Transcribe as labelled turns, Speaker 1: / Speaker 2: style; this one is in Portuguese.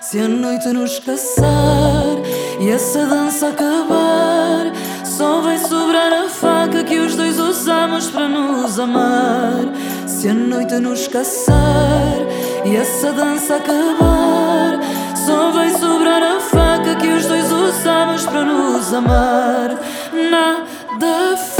Speaker 1: Se a noite nos caçar e essa dança acabar, só vai sobrar a faca que os dois usamos para nos amar. Se a noite nos caçar e essa dança acabar, só vai sobrar a faca que os dois usamos para nos amar. Nada